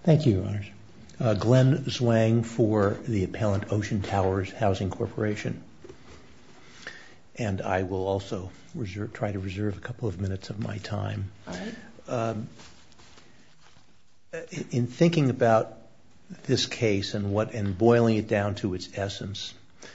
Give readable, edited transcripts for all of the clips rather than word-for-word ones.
Thank you, Your Honors. Glenn Zwang for the appellant Ocean Towers Housing Corporation. And I will also try to reserve a couple of minutes of my time. All right. In thinking about this case and boiling it down to its essence,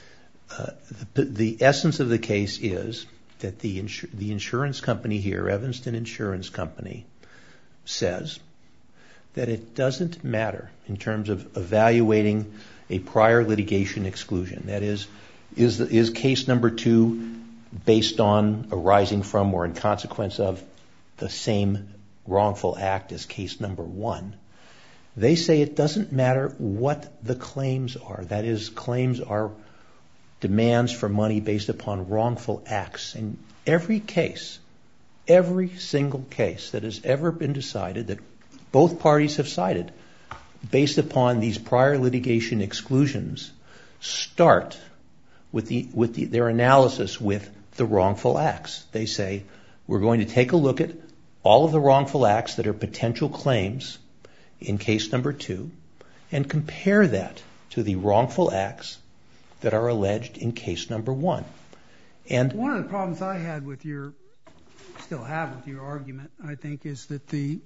the essence of the case is that the insurance company here, Evanston Insurance Company, says that it doesn't matter in terms of evaluating a prior litigation exclusion. That is case number 2 based on, arising from, or in consequence of the same wrongful act as case number 1. They say it doesn't matter what the claims are. That is, claims are demands for money based upon wrongful acts. In every case, every single case that has ever been decided, that both parties have cited, based upon these prior litigation exclusions, start with their analysis with the wrongful acts. They say, we're going to take a look at all of the wrongful acts that are potential claims in case number 2 and compare that to the wrongful acts that are alleged in case number 1. And one of the problems I had with still have with your argument, I think, is that the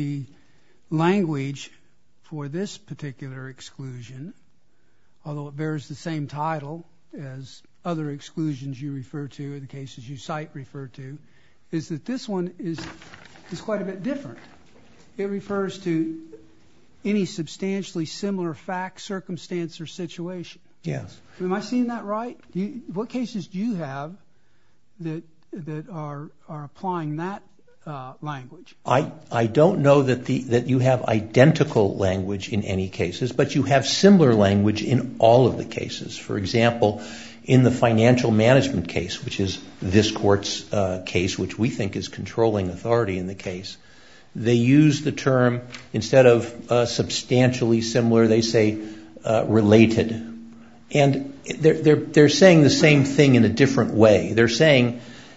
language for this particular exclusion, although it bears the same title as other exclusions you refer to, the cases you cite refer to, is that this one is quite a bit different. It refers to any substantially similar fact, circumstance, or situation. yes, Am I seeing that right? What cases do you have that are applying that language? I don't know that you have identical language in any cases, but you have similar language in all of the cases. For example, in the financial management case, which is this court's case, which we think is controlling authority in the case, they use the term, instead of substantially similar, they say related. And they're saying the same thing in a different way. They're saying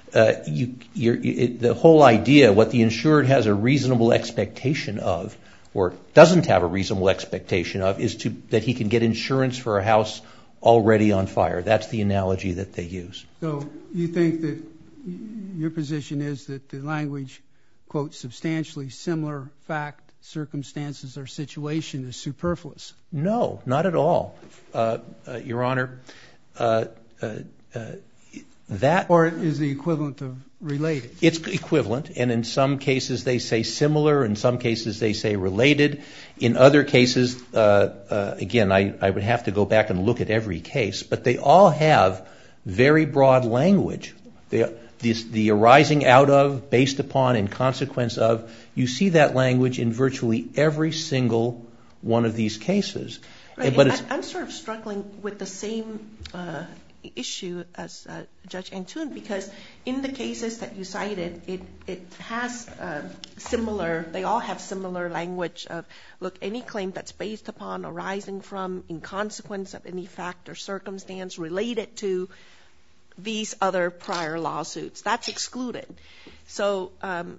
the whole idea, what the insured has a reasonable expectation of, or doesn't have a reasonable expectation of, is that he can get insurance for a house already on fire. That's the analogy that they use. So you think that your position is that the language, quote, substantially similar fact, circumstances, or situation is superfluous? No, not at all, Your Honor. That or is the equivalent of related? It's equivalent, and in some cases they say similar, in some cases they say related. In other cases, again, I would have to go back and look at every case, but they all have very broad language. The arising out of, based upon, in consequence of, you see that language in virtually every single one of these cases. Right, but I'm sort of struggling with the same issue as Judge Antun, because in the cases that you cited, it has similar, they all have similar language of, look, any claim that's based upon, arising from, in consequence of any fact or circumstance related to these other prior lawsuits, that's excluded. So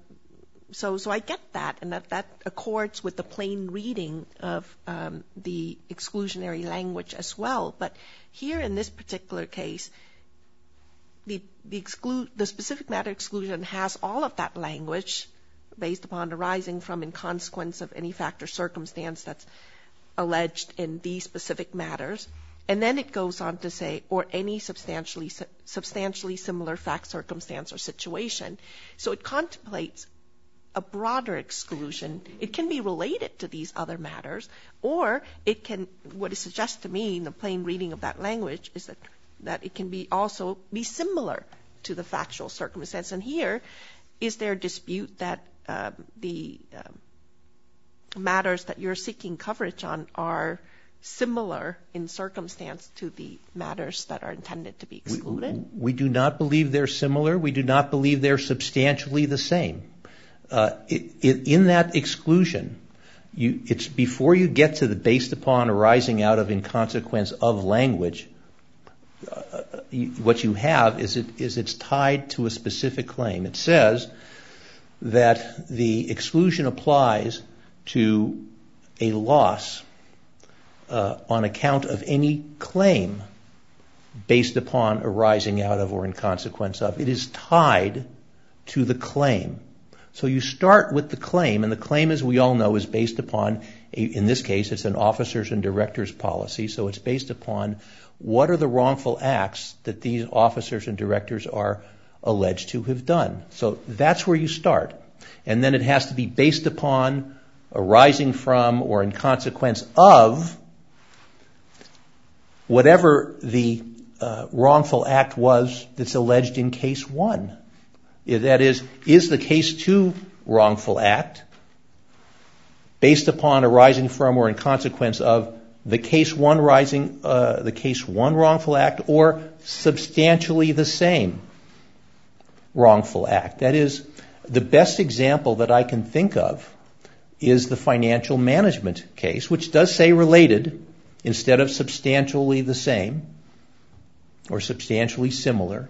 I get that, and that accords with the plain reading of the exclusionary language as well. But here in this particular case, the specific matter exclusion has all of that language based upon, arising from, in consequence of any fact or circumstance that's alleged in these specific matters. And then it goes on to say, or any substantially similar fact, circumstance, or situation. So it contemplates a broader exclusion. It can be related to these other matters, or it can, what it suggests to me in the plain reading of that language is that it can be also be similar to the factual circumstance. And here, is there a dispute that the matters that you're seeking coverage on are similar in circumstance to the matters that are intended to be excluded? We do not believe they're similar. We do not believe they're substantially the same. In that exclusion, it's before you get to the based upon, arising out of, in consequence of language, what you have is it's tied to a specific claim. It says that the exclusion applies to a loss on account of any claim based upon arising out of or in consequence of. It is tied to the claim. So you start with the claim, and the claim, as we all know, is based upon, in this case, it's an officers and directors policy, so it's based upon what are the wrongful acts that these officers and directors are alleged to have done. So that's where you start. And then it has to be based upon, arising from, or in consequence of whatever the wrongful act was that's alleged in case 1. That is the case 2 wrongful act based upon, arising from, or in consequence of the case 1 wrongful act, or substantially the same wrongful act. That is, the best example that I can think of is the financial management case, which does say related instead of substantially the same or substantially similar.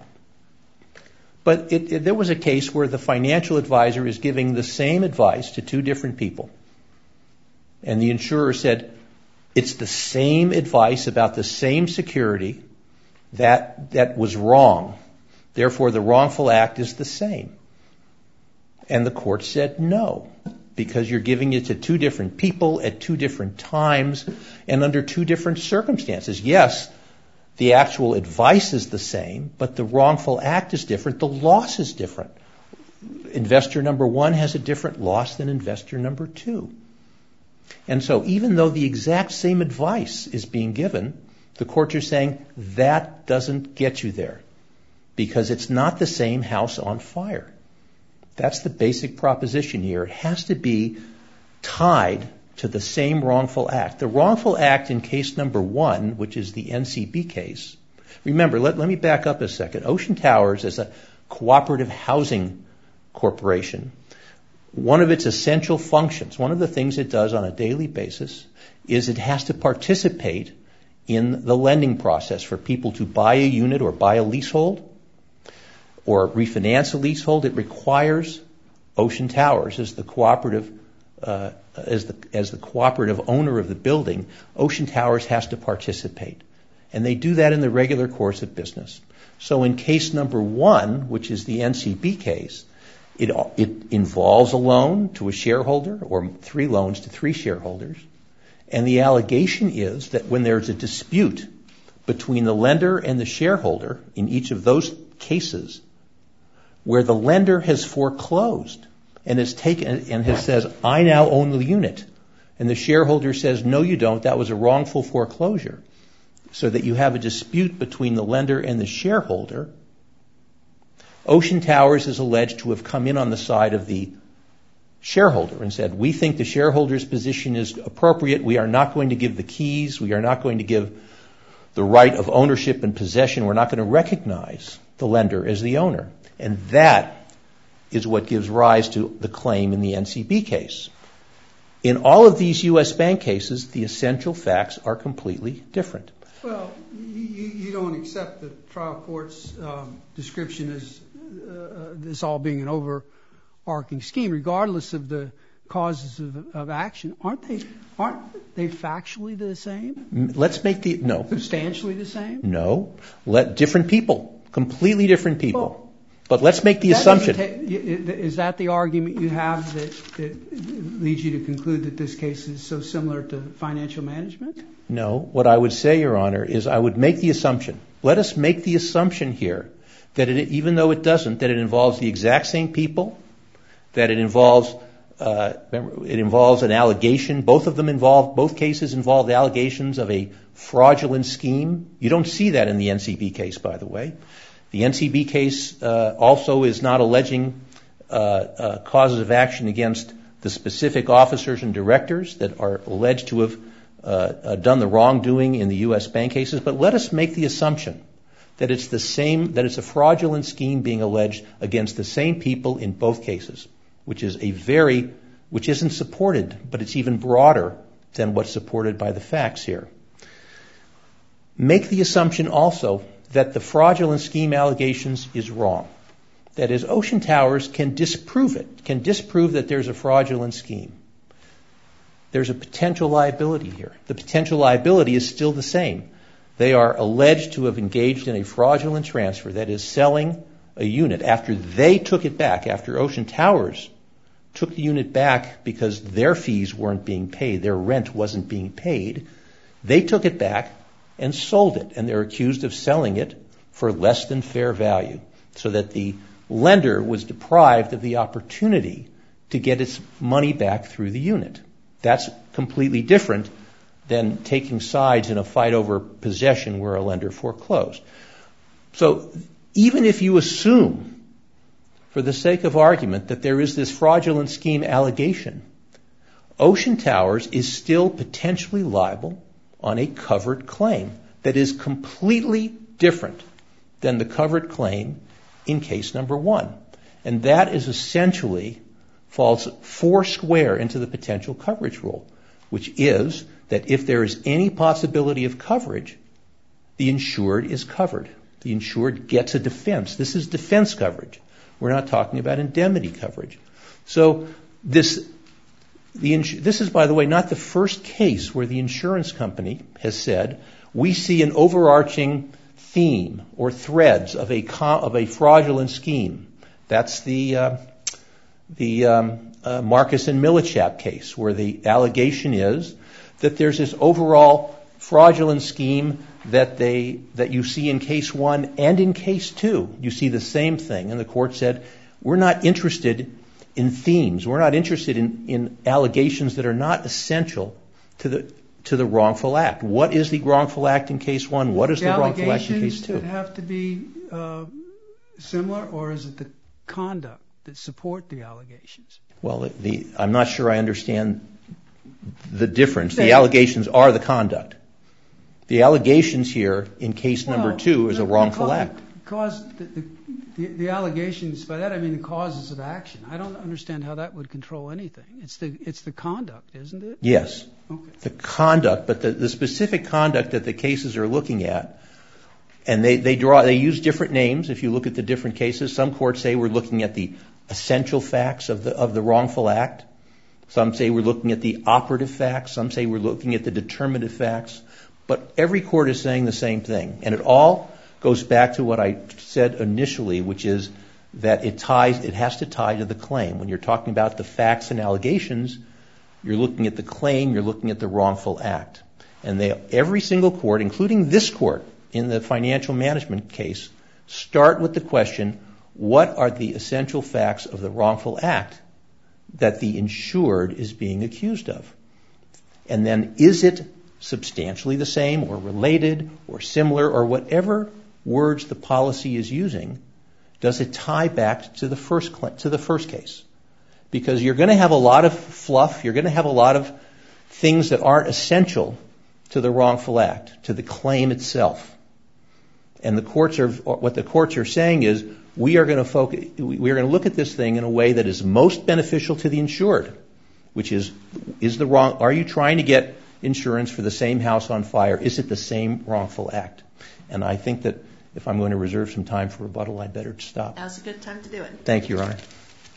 But there was a case where the financial advisor is giving the same advice to 2 different people. And the insurer said, it's the same advice about the same security that was wrong. Therefore, the wrongful act is the same. And the court said no, because you're giving it to 2 different people at 2 different times and under 2 different circumstances. Yes, the actual advice is the same, but the wrongful act is different. The loss is different. Investor number 1 has a different loss than investor number 2. And so even though the exact same advice is being given, the courts are saying that doesn't get you there because it's not the same house on fire. That's the basic proposition here. It has to be tied to the same wrongful act. The wrongful act in case number 1, which is the NCB case, remember, let me back up a second. Ocean Towers is a cooperative housing corporation. One of its essential functions, one of the things it does on a daily basis, is it has to participate in the lending process for people to buy a unit or buy a leasehold or refinance a leasehold. It requires Ocean Towers as the cooperative as the cooperative owner of the building. Ocean Towers has to participate. And they do that in the regular course of business. So in case number 1, which is the NCB case, it involves a loan to a shareholder or 3 loans to 3 shareholders. And the allegation is that when there's a dispute between the lender and the shareholder in each of those cases, where the lender has foreclosed and has says, I now own the unit, and the shareholder says, no, you don't, that was a wrongful foreclosure, so that you have a dispute between the lender and the shareholder, Ocean Towers is alleged to have come in on the side of the shareholder and said, we think the shareholder's position is appropriate. We are not going to give the keys. We are not going to give the right of ownership and possession. We're not going to recognize the lender as the owner. And that is what gives rise to the claim in the NCB case. In all of these U.S. bank cases, the essential facts are completely different. Well, you don't accept the trial court's description as this all being an overarching scheme, regardless of the causes of action. Aren't they factually the same? Let's make no. Substantially the same? No. Different people. Completely different people. Well, but let's make the assumption. Is that the argument you have that leads you to conclude that this case is so similar to financial management? No. What I would say, Your Honor, is I would make the assumption. Let us make the assumption here that even though it doesn't, that it involves the exact same people, that it involves an allegation. Both cases involve allegations of a fraudulent scheme. You don't see that in the NCB case, by the way. The NCB case also is not alleging causes of action against the specific officers and directors that are alleged to have done the wrongdoing in the U.S. bank cases. But let us make the assumption that it's the same, that it's a fraudulent scheme being alleged against the same people in both cases, which isn't supported, but it's even broader than what's supported by the facts here. Make the assumption also that the fraudulent scheme allegations is wrong. That is, Ocean Towers can disprove it, can disprove that there's a fraudulent scheme. there's a potential liability here. The potential liability is still the same. They are alleged to have engaged in a fraudulent transfer, that is, selling a unit after they took it back, after Ocean Towers took the unit back because their fees weren't being paid, their rent wasn't being paid. They took it back and sold it, and they're accused of selling it for less than fair value, so that the lender was deprived of the opportunity to get its money back through the unit. That's completely different than taking sides in a fight over possession where a lender foreclosed. So even if you assume, for the sake of argument, that there is this fraudulent scheme allegation, Ocean Towers is still potentially liable on a covered claim that is completely different than the covered claim in case number 1. And that is essentially falls foursquare into the potential coverage rule, which is that if there is any possibility of coverage, the insured is covered. The insured gets a defense. This is defense coverage. We're not talking about indemnity coverage. So this is, by the way, not the first case where the insurance company has said, we see an overarching theme or threads of a fraudulent scheme. That's the Marcus and Millichap case, where the allegation is that there's this overall fraudulent scheme that you see in case 1 and in case 2. You see the same thing. And the court said, we're not interested in themes. We're not interested in allegations that are not essential to the wrongful act. What is the wrongful act in case 1? What is the wrongful act in case 2? The allegations that have to be similar, or is it the conduct that support the allegations? Well, I'm not sure I understand the difference. The allegations are the conduct. The allegations here in case number 2 is a wrongful act. The allegations, by that I mean the causes of action. I don't understand how that would control anything. It's the conduct, isn't it? Yes. Okay. The conduct, but the specific conduct that the cases are looking at, and they use different names if you look at the different cases. Some courts say we're looking at the essential facts of the wrongful act. Some say we're looking at the operative facts. Some say we're looking at the determinative facts. But every court is saying the same thing. And it all goes back to what I said initially, which is that it has to tie to the claim. When you're talking about the facts and allegations, you're looking at the claim, you're looking at the wrongful act. And every single court, including this court in the financial management case, start with the question, what are the essential facts of the wrongful act that the insured is being accused of? And then is it substantially the same or related or similar or whatever words the policy is using, does it tie back to the first case? Because you're going to have a lot of fluff, you're going to have a lot of things that aren't essential to the wrongful act, to the claim itself. And what the courts are saying is, we are going to look at this thing in a way that is most beneficial to the insured, which is are you trying to get insurance for the same house on fire? Is it the same wrongful act? And I think that if I'm going to reserve some time for rebuttal, I'd better stop. Now's a good time to do it. Thank you, Your Honor.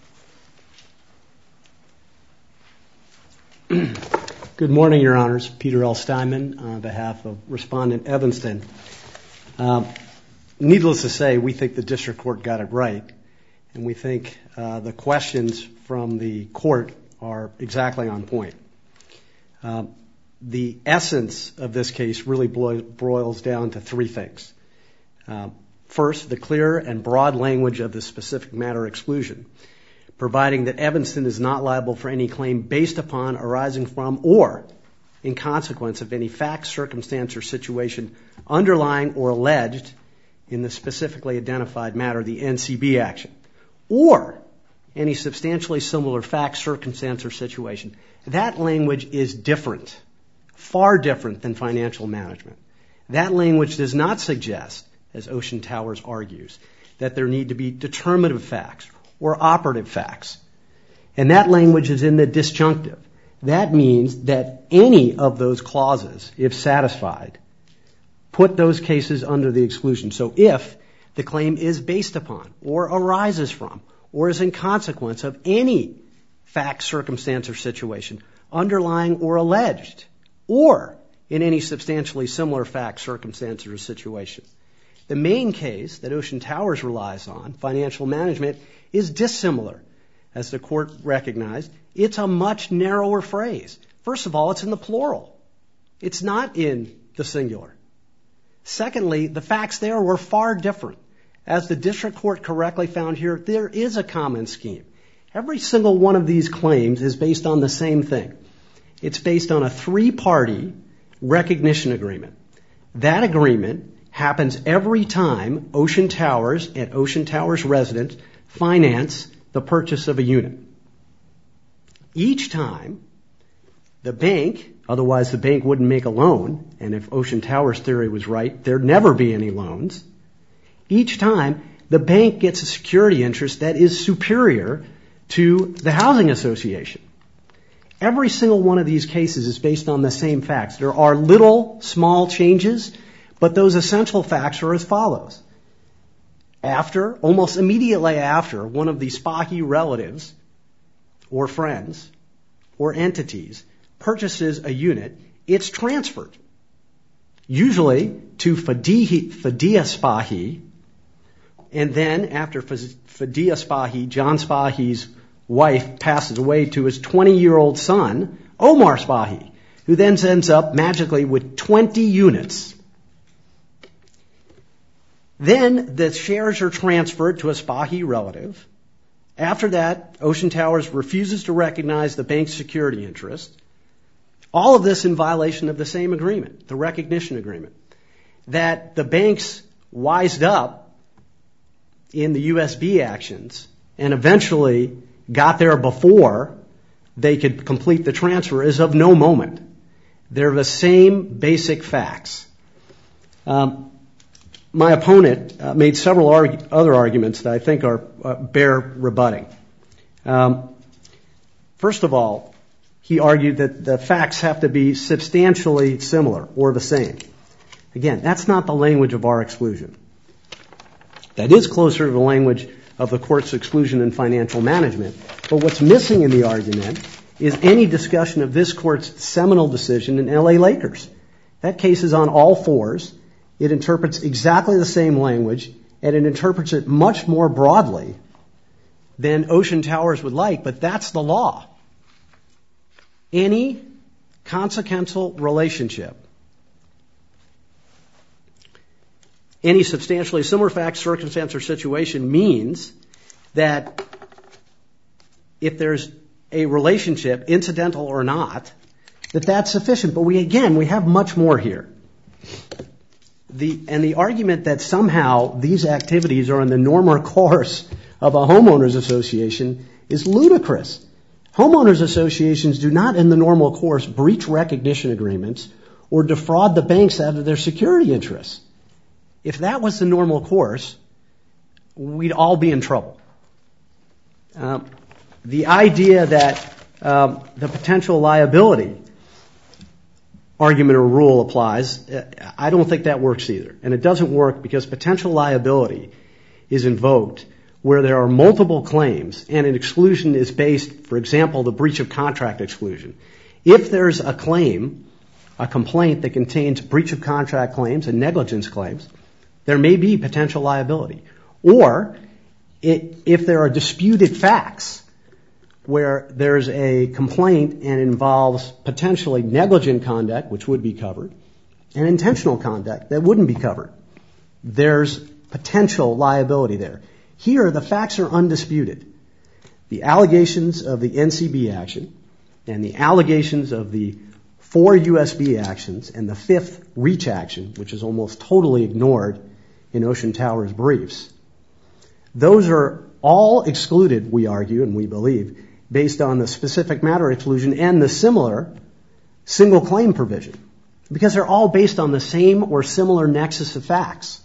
Good morning, Your Honors. Peter L. Steinman on behalf of Respondent Evanston. Needless to say, we think the district court got it right, and we think the questions from the court are exactly on point. The essence of this case really boils down to three things. First, the clear and broad language of the specific matter exclusion, providing that Evanston is not liable for any claim based upon, arising from, or in consequence of any fact, circumstance, or situation underlying or alleged in the specifically identified matter, the NCB action, or any substantially similar fact, circumstance, or situation. That language is different, far different than financial management. That language does not suggest, as Ocean Towers argues, that there need to be determinative facts or operative facts. And that language is in the disjunctive. That means that any of those clauses, if satisfied, put those cases under the exclusion. So if the claim is based upon or arises from or is in consequence of any fact, circumstance, or situation underlying or alleged, or in any substantially similar fact, circumstance, or situation. The main case that Ocean Towers relies on, financial management, is dissimilar. As the court recognized, it's a much narrower phrase. First of all, it's in the plural. It's not in the singular. Secondly, the facts there were far different. As the district court correctly found here, there is a common scheme. Every single one of these claims is based on the same thing. It's based on a 3-party recognition agreement. That agreement happens every time Ocean Towers and Ocean Towers residents finance the purchase of a unit. Each time, the bank, otherwise the bank wouldn't make a loan, and if Ocean Towers theory was right, there'd never be any loans. Each time, the bank gets a security interest that is superior to the housing association. Every single one of these cases is based on the same facts. There are little, small changes, but those essential facts are as follows. Almost immediately after, one of the Spahi relatives or friends or entities purchases a unit, it's transferred, usually to Fadiyah Spahi, and then after Fadiyah Spahi, John Spahi's wife passes away, to his 20-year-old son, Omar Spahi, who then ends up magically with 20 units. Then the shares are transferred to a Spahi relative. After that, Ocean Towers refuses to recognize the bank's security interest. All of this in violation of the same agreement, the recognition agreement, that the banks wised up in the USB actions and eventually got there before they could complete the transfer is of no moment. They're the same basic facts. My opponent made several other arguments that I think bear rebutting. First of all, he argued that the facts have to be substantially similar or the same. Again, that's not the language of our exclusion. That is closer to the language of the court's exclusion in financial management. But what's missing in the argument is any discussion of this court's seminal decision in L.A. Lakers. That case is on all fours. It interprets exactly the same language, and it interprets it much more broadly than Ocean Towers would like, but that's the law. Any consequential relationship, any substantially similar fact, circumstance, or situation means that if there's a relationship, incidental or not, that's sufficient. But we have much more here. The argument that somehow these activities are in the normal course of a homeowners association is ludicrous. Homeowners associations do not in the normal course breach recognition agreements or defraud the banks out of their security interests. If that was the normal course, we'd all be in trouble. The idea that the potential liability argument or rule applies, I don't think that works either. And it doesn't work because potential liability is invoked where there are multiple claims and an exclusion is based, for example, the breach of contract exclusion. If there's a claim, a complaint that contains breach of contract claims and negligence claims, there may be potential liability. Or if there are disputed facts where there's a complaint and involves potentially negligent conduct, which would be covered, and intentional conduct that wouldn't be covered, there's potential liability there. Here, the facts are undisputed. The allegations of the NCB action and the allegations of the 4 USB actions and the 5th reach action, which is almost totally ignored in Ocean Towers briefs, those are all excluded, we argue and we believe, based on the specific matter exclusion and the similar single claim provision, because they're all based on the same or similar nexus of facts.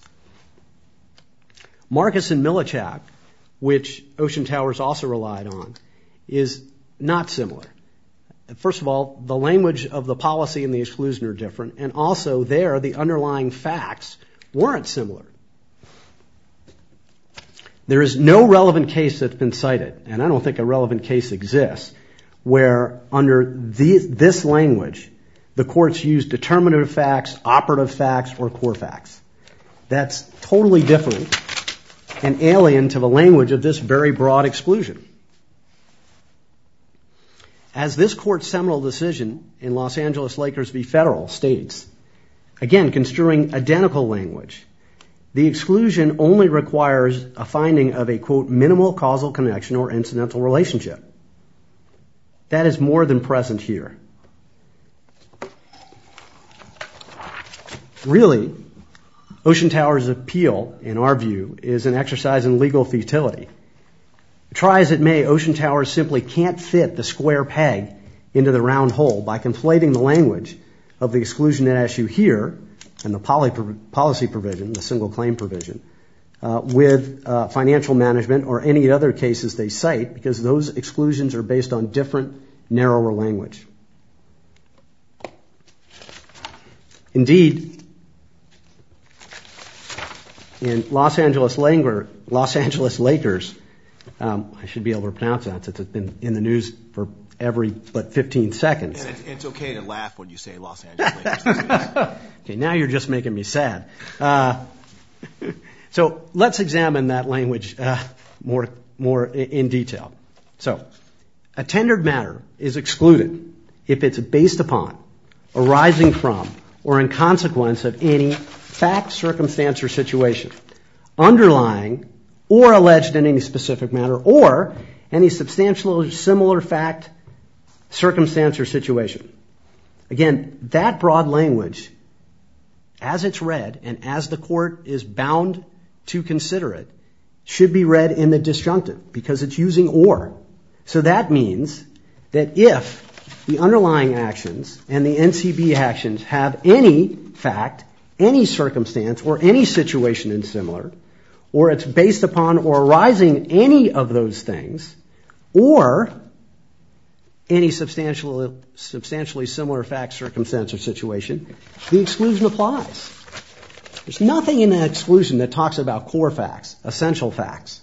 Marcus and Millichap, which Ocean Towers also relied on, is not similar. First of all, the language of the policy and the exclusion are different, and also there the underlying facts weren't similar. There is no relevant case that's been cited, and I don't think a relevant case exists, where under this language, the courts use determinative facts, operative facts, or core facts. That's totally different and alien to the language of this very broad exclusion. As this court's seminal decision in Los Angeles Lakers v. Federal states, again, construing identical language, the exclusion only requires a finding of a, quote, minimal causal connection or incidental relationship. That is more than present here. Really, Ocean Tower's appeal, in our view, is an exercise in legal futility. Try as it may, Ocean Tower simply can't fit the square peg into the round hole by conflating the language of the exclusion at issue here and the policy provision, the single claim provision, with financial management or any other cases they cite, because those exclusions are based on different, narrower language. Indeed, in Los Angeles Lakers, I should be able to pronounce that since it's been in the news for every but 15 seconds. And it's okay to laugh when you say Los Angeles Lakers. Okay, now you're just making me sad. So let's examine that language more in detail. So, a tendered matter is excluded if it's based upon, arising from, or in consequence of any fact, circumstance, or situation underlying or alleged in any specific matter, or any substantial or similar fact, circumstance, or situation. Again, that broad language, as it's read and as the court is bound to consider it, should be read in the disjunctive because it's using or. So that means that if the underlying actions and the NCB actions have any fact, any circumstance, or any situation in similar, or it's based upon or arising any of those things, or any substantially similar fact, circumstance, or situation, the exclusion applies. There's nothing in that exclusion that talks about core facts, essential facts.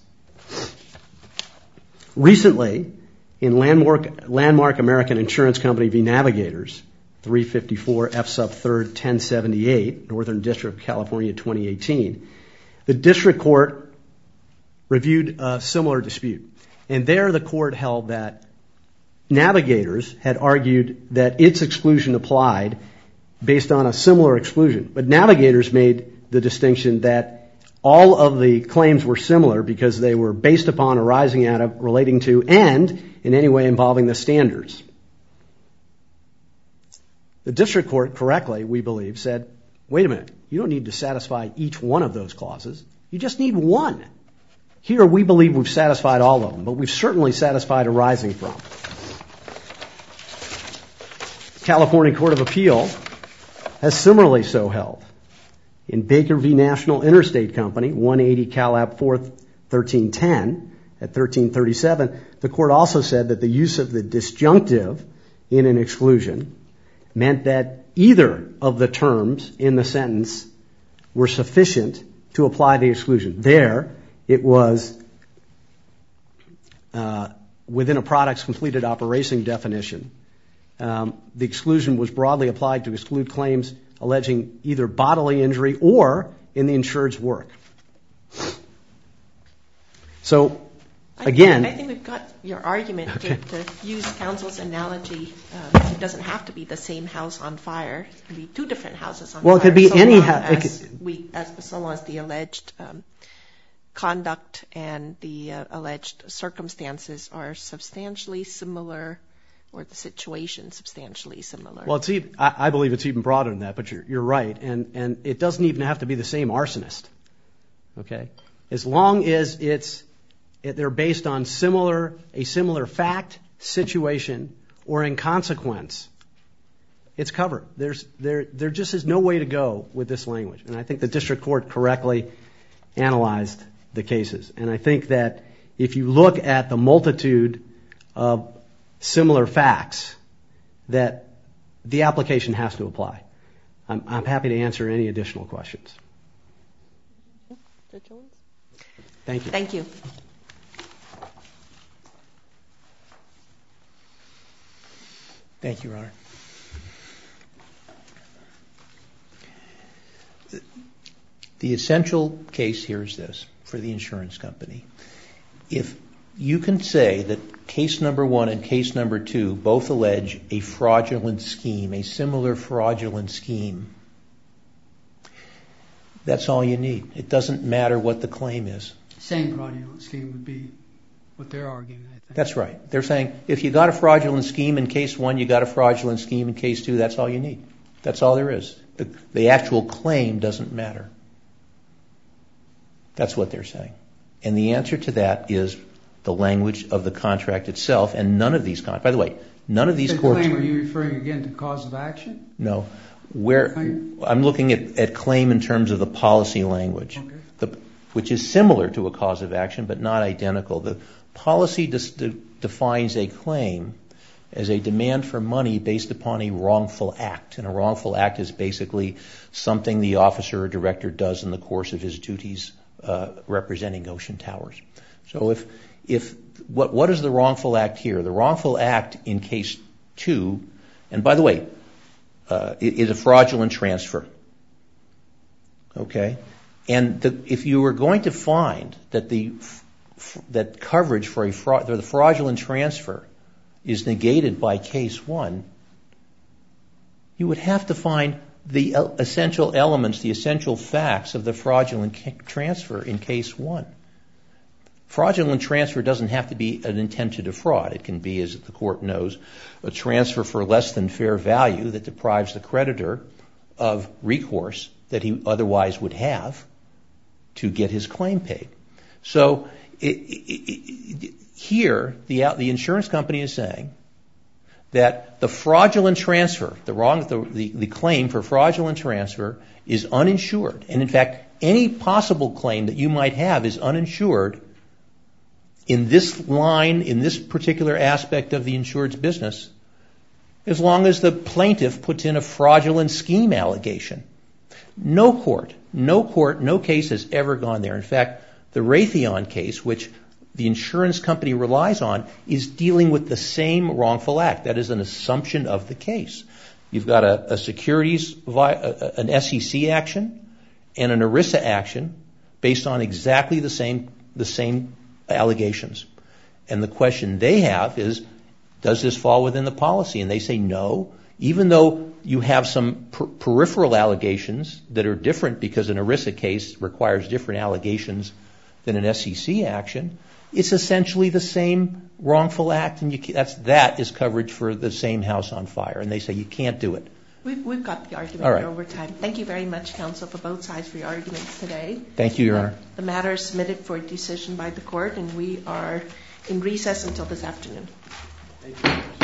Recently, in Landmark American Insurance Company v. Navigators, 354 F sub 3rd 1078, Northern District of California, 2018, the district court reviewed a similar dispute. And there the court held that Navigators had argued that its exclusion applied based on a similar exclusion. But Navigators made the distinction that all of the claims were similar because they were based upon, arising out of, relating to, and in any way involving the standards. The district court correctly, we believe, said, wait a minute, you don't need to satisfy each one of those clauses. You just need one. Here we believe we've satisfied all of them, but we've certainly satisfied arising from. California Court of Appeal has similarly so held. In Baker v. National Interstate Company, 180 Calab 4th 1310 at 1337, the court also said that the use of the disjunctive in an exclusion meant that either of the terms in the sentence were sufficient to apply the exclusion. There, it was within a product's completed operation definition. The exclusion was broadly applied to exclude claims alleging either bodily injury or in the insured's work. So, again... I think we've got your argument to use counsel's analogy. It doesn't have to be the same house on fire. It can be two different houses on fire. Well, it could be any house. So long as the alleged conduct and the alleged circumstances are substantially similar, or the situation substantially similar. Well, I believe it's even broader than that, but you're right. And it doesn't even have to be the same arsonist. Okay? As long as they're based on a similar fact, situation, or in consequence, it's covered. There just is no way to go with this language. And I think the district court correctly analyzed the cases. And I think that if you look at the multitude of similar facts, that the application has to apply. I'm happy to answer any additional questions. Judge Jones? Thank you. Thank you. Thank you, Your Honor. The essential case here is this for the insurance company. If you can say that case number 1 and case number 2 both allege a fraudulent scheme, a similar fraudulent scheme, that's all you need. It doesn't matter what the claim is. Same fraudulent scheme would be what they're arguing, I think. That's right. They're saying if you got a fraudulent scheme in case 1, you got a fraudulent scheme in case 2, that's all you need. That's all there is. The actual claim doesn't matter. That's what they're saying. And the answer to that is the language of the contract itself, and none of these by the way, none of these courts... Claim, are you referring again to cause of action? No. I'm looking at claim in terms of the policy language, which is similar to a cause of action, but not identical. The policy defines a claim as a demand for money based upon a wrongful act. And a wrongful act is basically something the officer or director does in the course of his duties representing Ocean Towers. So what is the wrongful act here? The wrongful act in case 2, and by the way, is a fraudulent transfer. Okay? And if you were going to find that that coverage for the fraudulent transfer is negated by case 1, you would have to find the essential elements, the essential facts of the fraudulent transfer in case 1. Fraudulent transfer doesn't have to be an intent to defraud. It can be, as the court knows, a transfer for less than fair value that deprives the creditor of recourse that he otherwise would have to get his claim paid. So here, the insurance company is saying that the fraudulent transfer, the claim for fraudulent transfer is uninsured. And in fact, any possible claim that you might have is uninsured in this line, in this particular aspect of the insured's business, as long as the plaintiff puts in a fraudulent scheme allegation. No case has ever gone there. In fact, the Raytheon case, which the insurance company relies on, is dealing with the same wrongful act. That is an assumption of the case. You've got an SEC action and an ERISA action based on exactly the same allegations. And the question they have is, does this fall within the policy? And they say no, even though you have some peripheral allegations that are different because an ERISA case requires different allegations than an SEC action. It's essentially the same wrongful act, and that is coverage for the same house on fire. And they say you can't do it. We've got the argument All right. over time. Thank you very much, counsel, for both sides for your arguments today. Thank you, Your Honor. The matter is submitted for decision by the court, and we are in recess until this afternoon. Thank you.